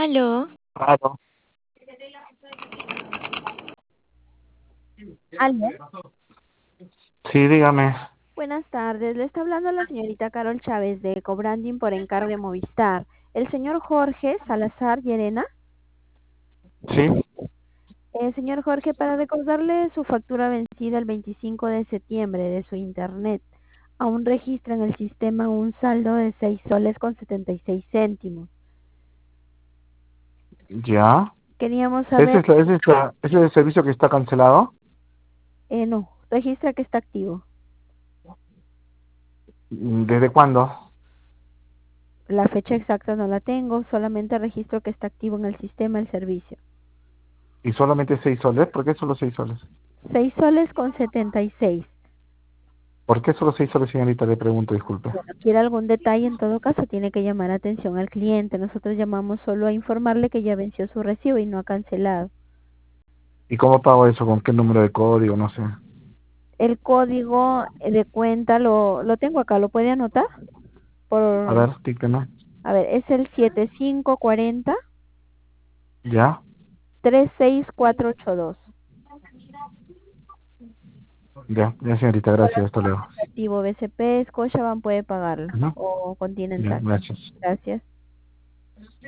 Aló, Claro. Aló, Sí, dígame. buenas tardes. Le está hablando la señorita Carol Chávez de Cobranding por encargo de Movistar. El señor Jorge Salazar Llerena. Sí, Señor Jorge, para recordarle su factura vencida el 25 de septiembre de su internet, aún registra en el sistema un saldo de 6 soles con 76 céntimos. ya. Queríamos ¿Ese saber, es, ese es el servicio que está cancelado? no, registra que está activo. ¿Desde cuándo? La fecha exacta no la tengo, solamente registro que está activo en el sistema el servicio. ¿Y solamente 6 soles? ¿Por qué solo 6 soles? 6 soles con 76. ¿Por qué solo 6 soles, señorita? Le pregunto, disculpe. Bueno, quiere algún detalle, en todo caso tiene que llamar atención al cliente. Nosotros llamamos solo a informarle que ya venció su recibo y no ha cancelado. ¿Y cómo pago eso? ¿Con qué número de código? No sé. El código de cuenta lo tengo acá, ¿lo puede anotar? A Por, ver, dígame. a ver, es el 7540 ¿Ya? 36482. Ya, señorita, gracias. Hasta luego. Activo BCP, Scotiabank puede pagarlo Ujú. o contiene el Ya, TAC. gracias. Gracias.